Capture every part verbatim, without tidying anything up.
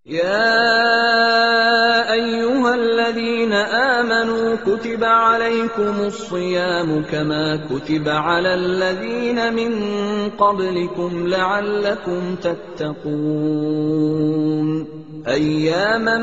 يا أيها الذين آمنوا كتب عليكم الصيام كما كتب على الذين من قبلكم لعلكم تتقون أياما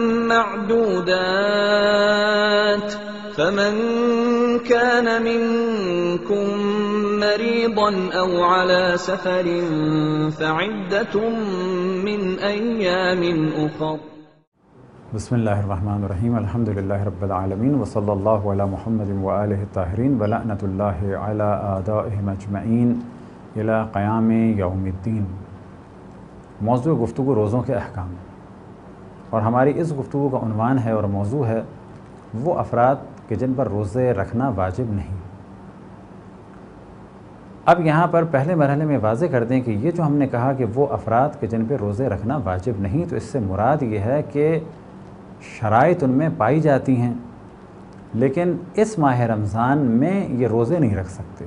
معدودات فمن كان منكم مريضا أو على سفر فعدة من أيام أخر. بسم اللہ الرحمن الرحیم الحمد للہ رب العالمین وصلی اللہ علی محمد وآلہ الطاہرین ولعنۃ اللہ علی اعدائہم اجمعین الی قیام یوم الدین۔ موضوع گفتگو روزوں کے احکام، اور ہماری اس گفتگو کا عنوان ہے اور موضوع ہے وہ افراد کہ جن پر روزے رکھنا واجب نہیں۔ اب یہاں پر پہلے مرحلے میں واضح کر دیں کہ یہ جو ہم نے کہا کہ وہ افراد کہ جن پہ روزے رکھنا واجب نہیں، تو اس سے مراد یہ ہے کہ شرائط ان میں پائی جاتی ہیں لیکن اس ماہ رمضان میں یہ روزے نہیں رکھ سکتے،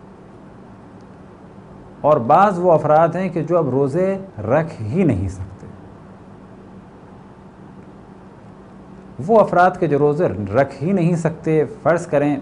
اور بعض وہ افراد ہیں کہ جو اب روزے رکھ ہی نہیں سکتے۔ وہ افراد کے جو روزے رکھ ہی نہیں سکتے، فرض کریں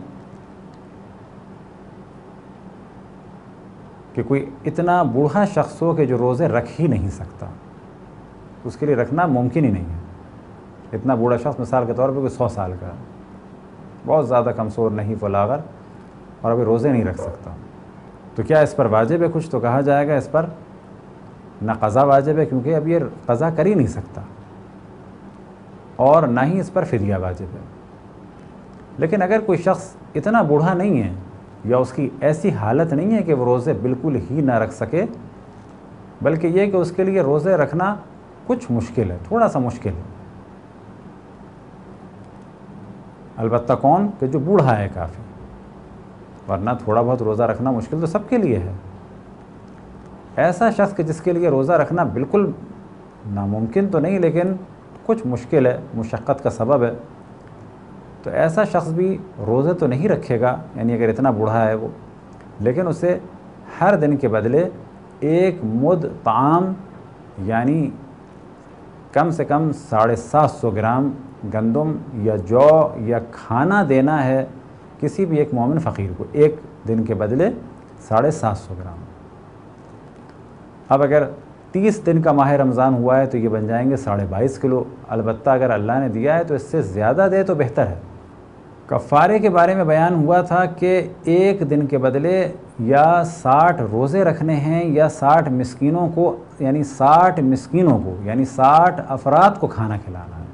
کہ کوئی اتنا بوڑھا شخص ہو کہ جو روزے رکھ ہی نہیں سکتا، اس کے لیے رکھنا ممکن ہی نہیں ہے۔ اتنا بوڑھا شخص مثال کے طور پہ کوئی سو سال کا، بہت زیادہ کمزور نہیں فلاغر، اور ابھی روزے نہیں رکھ سکتا، تو کیا اس پر واجب ہے کچھ؟ تو کہا جائے گا اس پر نہ قضا واجب ہے، کیونکہ اب یہ قضا کر ہی نہیں سکتا، اور نہ ہی اس پر فدیہ واجب ہے۔ لیکن اگر کوئی شخص اتنا بوڑھا نہیں ہے یا اس کی ایسی حالت نہیں ہے کہ وہ روزے بالکل ہی نہ رکھ سکے، بلکہ یہ کہ اس کے لیے روزے رکھنا کچھ مشکل ہے، تھوڑا سا مشکل ہے، البتہ کون کہ جو بوڑھا ہے کافی، ورنہ تھوڑا بہت روزہ رکھنا مشکل تو سب کے لیے ہے۔ ایسا شخص کہ جس کے لیے روزہ رکھنا بالکل ناممکن تو نہیں لیکن کچھ مشکل ہے، مشقت کا سبب ہے، تو ایسا شخص بھی روزے تو نہیں رکھے گا، یعنی اگر اتنا بوڑھا ہے وہ، لیکن اسے ہر دن کے بدلے ایک مد طعام یعنی کم سے کم ساڑھے سات سو گرام گندم یا جو یا کھانا دینا ہے کسی بھی ایک مومن فقیر کو، ایک دن کے بدلے ساڑھے سات سو گرام۔ اب اگر تیس دن کا ماہ رمضان ہوا ہے تو یہ بن جائیں گے ساڑھے بائیس کلو، البتہ اگر اللہ نے دیا ہے تو اس سے زیادہ دے تو بہتر ہے۔ کفارے کے بارے میں بیان ہوا تھا کہ ایک دن کے بدلے یا ساٹھ روزے رکھنے ہیں یا ساٹھ مسکینوں کو یعنی ساٹھ مسکینوں کو یعنی ساٹھ افراد کو کھانا کھلانا ہے۔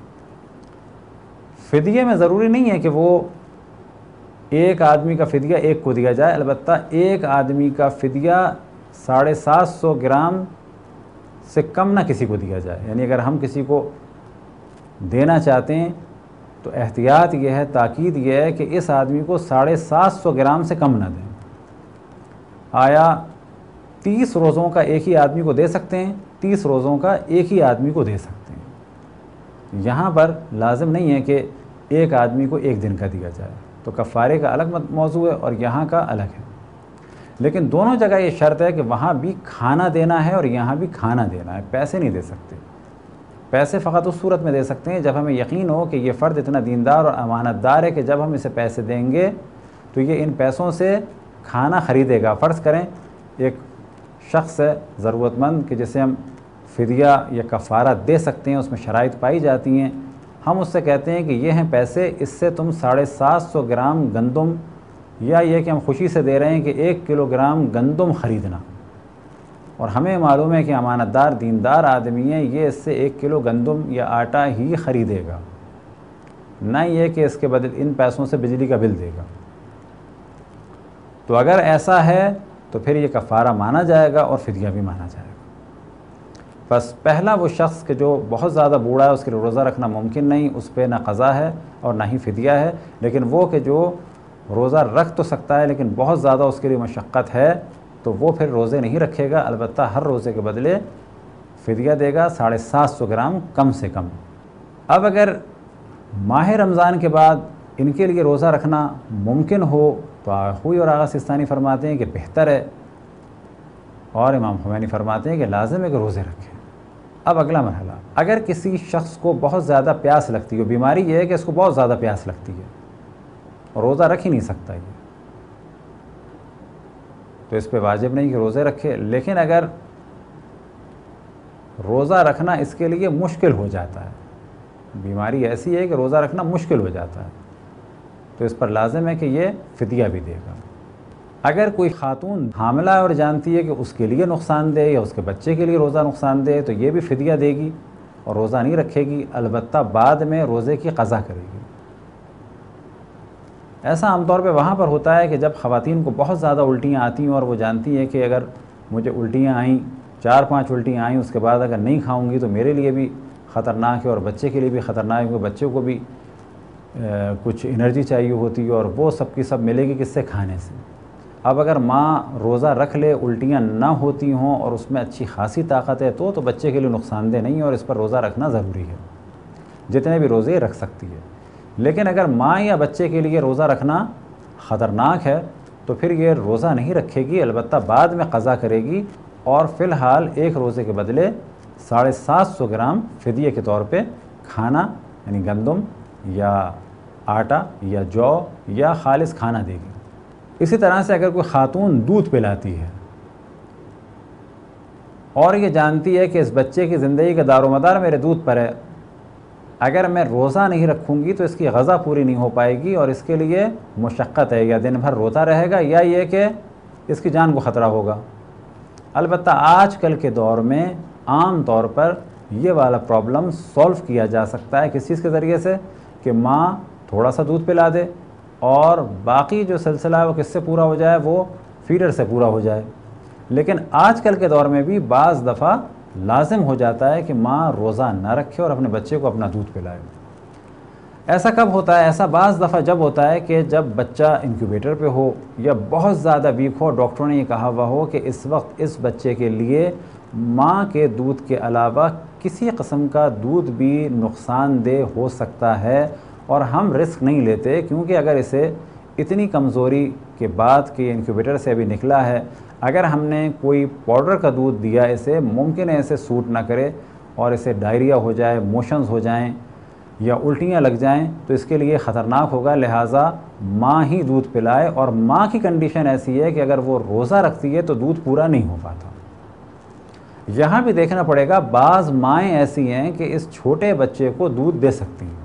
فدیے میں ضروری نہیں ہے کہ وہ ایک آدمی کا فدیہ ایک کو دیا جائے، البتہ ایک آدمی کا فدیہ ساڑھے سات سو گرام سے کم نہ کسی کو دیا جائے، یعنی اگر ہم کسی کو دینا چاہتے ہیں تو احتیاط یہ ہے، تاکید یہ ہے کہ اس آدمی کو ساڑھے سات سو گرام سے کم نہ دیں۔ آیا تیس روزوں کا ایک ہی آدمی کو دے سکتے ہیں؟ تیس روزوں کا ایک ہی آدمی کو دے سکتے ہیں۔ یہاں پر لازم نہیں ہے کہ ایک آدمی کو ایک دن کا دیا جائے، تو کفارے کا الگ موضوع ہے اور یہاں کا الگ ہے، لیکن دونوں جگہ یہ شرط ہے کہ وہاں بھی کھانا دینا ہے اور یہاں بھی کھانا دینا ہے، پیسے نہیں دے سکتے۔ پیسے فقط اس صورت میں دے سکتے ہیں جب ہمیں یقین ہو کہ یہ فرد اتنا دیندار اور امانت دار ہے کہ جب ہم اسے پیسے دیں گے تو یہ ان پیسوں سے کھانا خریدے گا۔ فرض کریں ایک شخص ہے ضرورت مند کہ جسے ہم فدیہ یا کفارہ دے سکتے ہیں، اس میں شرائط پائی جاتی ہیں، ہم اس سے کہتے ہیں کہ یہ ہیں پیسے، اس سے تم ساڑھے سات سو گرام گندم، یا یہ کہ ہم خوشی سے دے رہے ہیں کہ ایک کلو گرام گندم خریدنا، اور ہمیں معلوم ہے کہ امانت دار دیندار آدمی ہے، یہ اس سے ایک کلو گندم یا آٹا ہی خریدے گا، نہ یہ کہ اس کے بدل ان پیسوں سے بجلی کا بل دے گا۔ تو اگر ایسا ہے تو پھر یہ کفارہ مانا جائے گا اور فدیہ بھی مانا جائے گا۔ بس پہلا وہ شخص کہ جو بہت زیادہ بوڑھا ہے، اس کے لیے روزہ رکھنا ممکن نہیں، اس پہ نہ قضا ہے اور نہ ہی فدیہ ہے، لیکن وہ کہ جو روزہ رکھ تو سکتا ہے لیکن بہت زیادہ اس کے لیے مشقت ہے، تو وہ پھر روزے نہیں رکھے گا، البتہ ہر روزے کے بدلے فدیہ دے گا ساڑھے سات سو گرام کم سے کم۔ اب اگر ماہ رمضان کے بعد ان کے لیے روزہ رکھنا ممکن ہو تو خوئی اور آغا سستانی فرماتے ہیں کہ بہتر ہے، اور امام خمینی فرماتے ہیں کہ لازم ہے کہ روزے رکھیں، اب اگلا مرحلہ، اگر کسی شخص کو بہت زیادہ پیاس لگتی ہے، بیماری یہ ہے کہ اس کو بہت زیادہ پیاس لگتی ہے اور روزہ رکھ ہی نہیں سکتا یہ، تو اس پہ واجب نہیں کہ روزے رکھے، لیکن اگر روزہ رکھنا اس کے لیے مشکل ہو جاتا ہے، بیماری ایسی ہے کہ روزہ رکھنا مشکل ہو جاتا ہے، تو اس پر لازم ہے کہ یہ فدیہ بھی دے گا۔ اگر کوئی خاتون حاملہ ہے اور جانتی ہے کہ اس کے لیے نقصان دہ یا اس کے بچے کے لیے روزہ نقصان دہ، تو یہ بھی فدیہ دے گی اور روزہ نہیں رکھے گی، البتہ بعد میں روزے کی قضا کرے گی۔ ایسا عام طور پہ وہاں پر ہوتا ہے کہ جب خواتین کو بہت زیادہ الٹیاں آتی ہیں اور وہ جانتی ہیں کہ اگر مجھے الٹیاں آئیں، چار پانچ الٹیاں آئیں، اس کے بعد اگر نہیں کھاؤں گی تو میرے لیے بھی خطرناک ہے اور بچے کے لیے بھی خطرناک ہے، کیونکہ بچے کو بھی کچھ انرجی چاہیے ہوتی ہے اور وہ سب کی سب ملے گی کس سے؟ کھانے سے۔ اب اگر ماں روزہ رکھ لے، الٹیاں نہ ہوتی ہوں اور اس میں اچھی خاصی طاقت ہے تو تو بچے کے لیے نقصان دہ نہیں ہے اور اس پر روزہ رکھنا ضروری ہے، جتنے بھی روزے رکھ سکتی ہے۔ لیکن اگر ماں یا بچے کے لیے روزہ رکھنا خطرناک ہے تو پھر یہ روزہ نہیں رکھے گی، البتہ بعد میں قضا کرے گی، اور فی الحال ایک روزے کے بدلے ساڑھے سات سو گرام فدیے کے طور پہ کھانا یعنی گندم یا آٹا یا جو یا خالص کھانا دے گی۔ اسی طرح سے اگر کوئی خاتون دودھ پلاتی ہے اور یہ جانتی ہے کہ اس بچے کی زندگی کا دار و مدار میرے دودھ پر ہے، اگر میں روزہ نہیں رکھوں گی تو اس کی غذا پوری نہیں ہو پائے گی اور اس کے لیے مشقت ہے، یا دن بھر روتا رہے گا یا یہ کہ اس کی جان کو خطرہ ہوگا۔ البتہ آج کل کے دور میں عام طور پر یہ والا پرابلم سولو کیا جا سکتا ہے کس چیز کے ذریعے سے؟ کہ ماں تھوڑا سا دودھ پلا دے اور باقی جو سلسلہ ہے وہ کس سے پورا ہو جائے؟ وہ فیڈر سے پورا ہو جائے۔ لیکن آج کل کے دور میں بھی بعض دفعہ لازم ہو جاتا ہے کہ ماں روزہ نہ رکھے اور اپنے بچے کو اپنا دودھ پلائے۔ ایسا کب ہوتا ہے؟ ایسا بعض دفعہ جب ہوتا ہے کہ جب بچہ انکیوبیٹر پہ ہو یا بہت زیادہ ویک ہو، ڈاکٹروں نے یہ کہا ہوا ہو کہ اس وقت اس بچے کے لیے ماں کے دودھ کے علاوہ کسی قسم کا دودھ بھی نقصان دہ ہو سکتا ہے اور ہم رسک نہیں لیتے، کیونکہ اگر اسے اتنی کمزوری کے بعد کہ انکیوبیٹر سے ابھی نکلا ہے، اگر ہم نے کوئی پاؤڈر کا دودھ دیا اسے، ممکن ہے اسے سوٹ نہ کرے اور اسے ڈائریا ہو جائے، موشنز ہو جائیں یا الٹیاں لگ جائیں تو اس کے لیے خطرناک ہوگا، لہٰذا ماں ہی دودھ پلائے۔ اور ماں کی کنڈیشن ایسی ہے کہ اگر وہ روزہ رکھتی ہے تو دودھ پورا نہیں ہو پاتا۔ یہاں بھی دیکھنا پڑے گا، بعض مائیں ایسی ہیں کہ اس چھوٹے بچے کو دودھ دے سکتی ہیں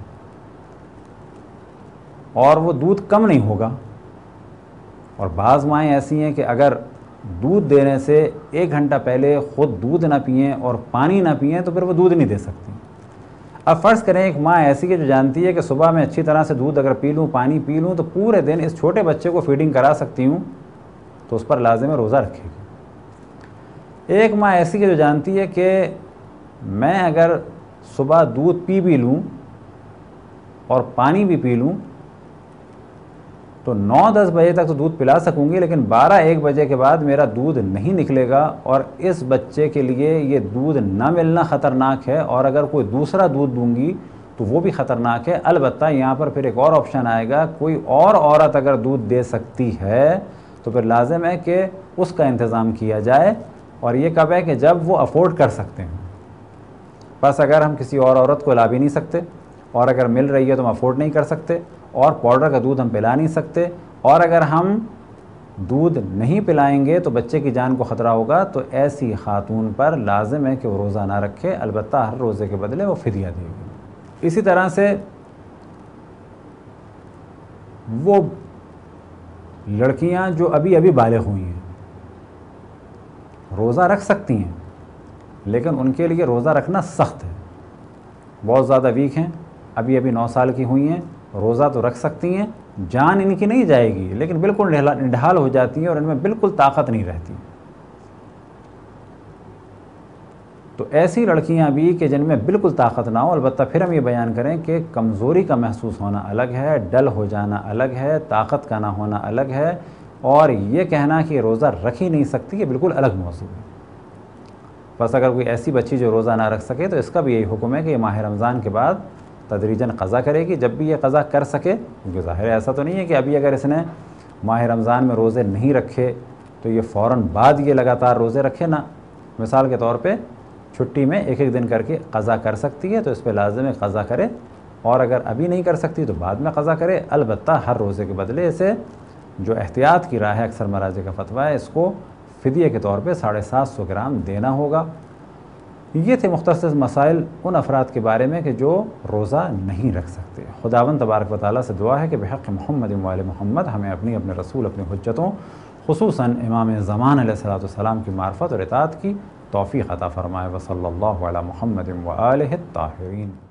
اور وہ دودھ کم نہیں ہوگا، اور بعض مائیں ایسی ہیں کہ اگر دودھ دینے سے ایک گھنٹہ پہلے خود دودھ نہ پئیں اور پانی نہ پئیں تو پھر وہ دودھ نہیں دے سکتی۔ اب فرض کریں ایک ماں ایسی ہے جو جانتی ہے کہ صبح میں اچھی طرح سے دودھ اگر پی لوں، پانی پی لوں تو پورے دن اس چھوٹے بچے کو فیڈنگ کرا سکتی ہوں، تو اس پر لازم ہے روزہ رکھے گی۔ ایک ماں ایسی ہے جو جانتی ہے کہ میں اگر صبح دودھ پی بھی لوں اور پانی بھی پی لوں تو نو دس بجے تک تو دودھ پلا سکوں گی، لیکن بارہ ایک بجے کے بعد میرا دودھ نہیں نکلے گا اور اس بچے کے لیے یہ دودھ نہ ملنا خطرناک ہے، اور اگر کوئی دوسرا دودھ دوں گی تو وہ بھی خطرناک ہے۔ البتہ یہاں پر پھر ایک اور آپشن آئے گا، کوئی اور عورت اگر دودھ دے سکتی ہے تو پھر لازم ہے کہ اس کا انتظام کیا جائے، اور یہ کب ہے کہ جب وہ افورڈ کر سکتے ہیں۔ بس اگر ہم کسی اور عورت کو لا بھی نہیں سکتے اور اگر مل رہی ہے تو ہم افورڈ نہیں کر سکتے اور پاؤڈر کا دودھ ہم پلا نہیں سکتے، اور اگر ہم دودھ نہیں پلائیں گے تو بچے کی جان کو خطرہ ہوگا، تو ایسی خاتون پر لازم ہے کہ وہ روزہ نہ رکھے، البتہ ہر روزے کے بدلے وہ فدیہ دے گی۔ اسی طرح سے وہ لڑکیاں جو ابھی ابھی بالغ ہوئی ہیں روزہ رکھ سکتی ہیں، لیکن ان کے لیے روزہ رکھنا سخت ہے، بہت زیادہ ویک ہیں، ابھی ابھی نو سال کی ہوئی ہیں، روزہ تو رکھ سکتی ہیں، جان ان کی نہیں جائے گی لیکن بالکل نڈھال ہو جاتی ہیں اور ان میں بالکل طاقت نہیں رہتی۔ تو ایسی لڑکیاں بھی کہ جن میں بالکل طاقت نہ ہو، البتہ پھر ہم یہ بیان کریں کہ کمزوری کا محسوس ہونا الگ ہے، ڈل ہو جانا الگ ہے، طاقت کا نہ ہونا الگ ہے، اور یہ کہنا کہ روزہ رکھ ہی نہیں سکتی یہ بالکل الگ موضوع ہے۔ بس اگر کوئی ایسی بچی جو روزہ نہ رکھ سکے تو اس کا بھی یہی حکم ہے کہ یہ ماہ رمضان کے بعد تدریجاً قضا کرے گی، جب بھی یہ قضا کر سکے، کیونکہ ظاہر ہے ایسا تو نہیں ہے کہ ابھی اگر اس نے ماہ رمضان میں روزے نہیں رکھے تو یہ فوراً بعد یہ لگاتار روزے رکھے، نہ۔ مثال کے طور پہ چھٹی میں ایک ایک دن کر کے قضا کر سکتی ہے تو اس پہ لازم ہے قضا کرے، اور اگر ابھی نہیں کر سکتی تو بعد میں قضا کرے۔ البتہ ہر روزے کے بدلے اسے جو احتیاط کی رائے ہے، اکثر مراجع کا فتویٰ ہے، اس کو فدیے کے طور پہ ساڑھے سات سو گرام دینا ہوگا۔ یہ تھے مختصر مسائل ان افراد کے بارے میں کہ جو روزہ نہیں رکھ سکتے۔ خداوند تبارک و تعالیٰ سے دعا ہے کہ بحق محمد و آل محمد ہمیں اپنی اپنے رسول اپنی حجتوں خصوصاً امام زمان علیہ الصلوۃ والسلام کی معرفت اور اطاعت کی توفیق عطا فرمائے۔ وصلی اللہ علی محمد و آلہ الطاہرین۔